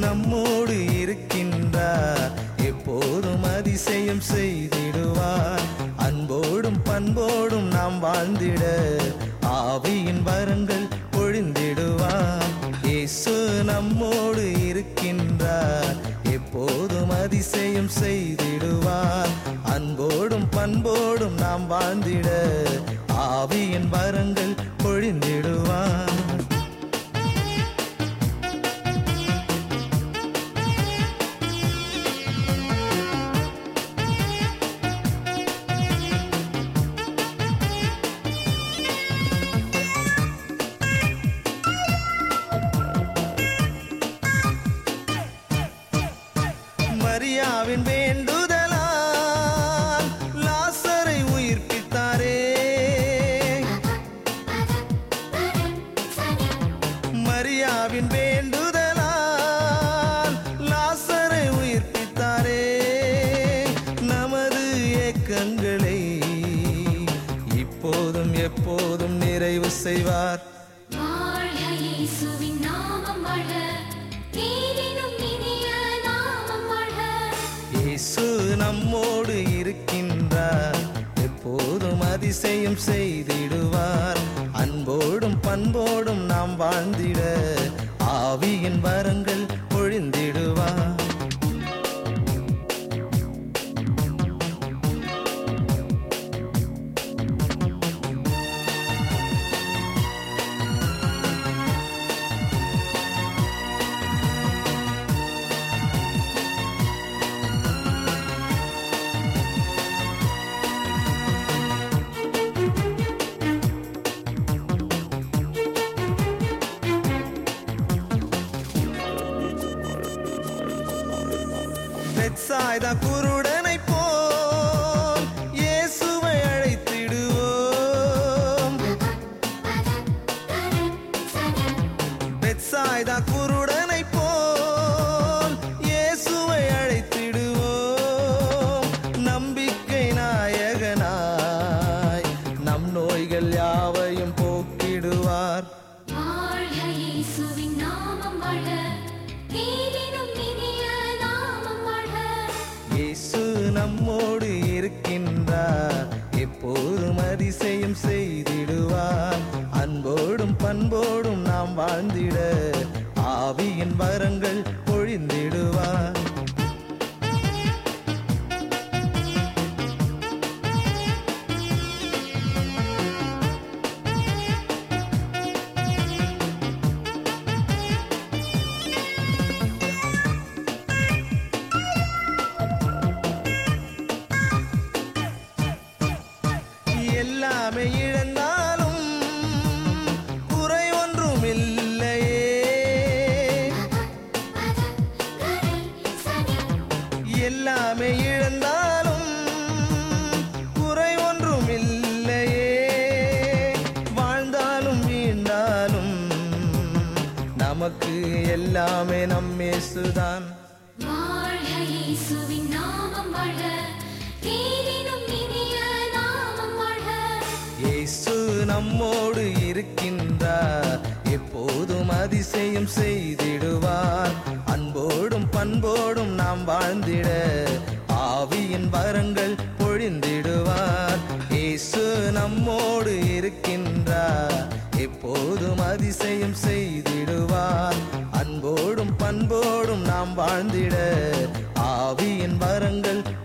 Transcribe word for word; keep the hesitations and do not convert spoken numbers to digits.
நம்மோடு இருக்கின்றார், எப்போதும் அதிசயம் செய்திடுவார். அன்போடும் பண்போடும் நாம் வாழ்ந்திட ஆவியின் வரங்கள் பொழிந்திடுவார். இயேசு நம்மோடு இருக்கின்றார், எப்போதும் அதிசயம் செய்திடுவார். அன்போடும் பண்போடும் நாம் வாழ்ந்திட ஆவியின் வரங்கள் பொழிந்திடுவார். மரியாவின் வேண்டுதலால் லாசரை உயிர்ப்பித்தாரே. மரியாவின் வேண்டுதலால் லாசரை உயிர்ப்பித்தாரே. நமது ஏக்கங்களை இப்போதும் எப்போதும் நிறைவு செய்வார். இயேசு நம்மோடு இருக்கின்றார், எப்போதும் அதிசயம் செய்திடுவார். அன்போடும் பண்போடும் நாம் வாழ்ந்திட ஆவியின் வரங்கள் பொழிந்திடுவார். பெத்சாய்தா குருடனை போல் இயேசுவை அழைத்திடுவோம். பெத்சாய்தா குருடனை போல் இயேசுவை அழைத்திடுவோம். நம்பிக்கை நாயகனாய் நம் நோய்கள் யாவையும் போக்கிடுவார். இயேசு நம்மோடு இருக்கின்றார், எப்போதும் அதிசயம் செய்திடுவார். அன்போடும் பண்போடும் நாம் வாழ்ந்திட ஆவியின் வரங்கள் பொழிந்திடுவார். எல்லாமே இழந்தாலும் குறை ஒன்றும் இல்லையே. எல்லாமே இழந்தாலும் குறை ஒன்றும் இல்லையே. வாழ்ந்தாலும் வீழ்ந்தாலும் நமக்கு எல்லாமே நம் இயேசுதான். இயேசு நம்மோடு இருக்கின்றார், எப்போதும் அதிசயம் செய்திடுவார். அன்போடும் பண்போடும் நாம் வாழ்ந்திட ஆவியின் வரங்கள் பொழிந்திடுவார். இயேசு நம்மோடு இருக்கின்றார், எப்போதும் அதிசயம் செய்திடுவார். அன்போடும் பண்போடும் நாம் வாழ்ந்திட ஆவியின் வரங்கள்